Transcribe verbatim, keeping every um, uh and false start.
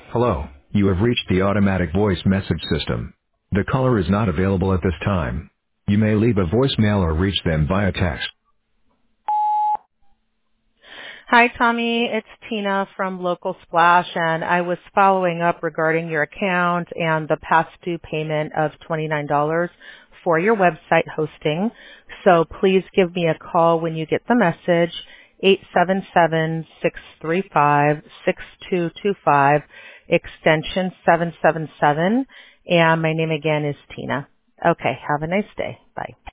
Hello, you have reached the automatic voice message system. The caller is not available at this time. You may leave a voicemail or reach them via text. Hi, Tommy. It's Tina from Local Splash, and I was following up regarding your account and the past due payment of twenty-nine dollars for your website hosting. So please give me a call when you get the message, eight seven seven, six three five, six two two five, extension seven seven seven, and my name again is Tina. Okay, have a nice day. Bye.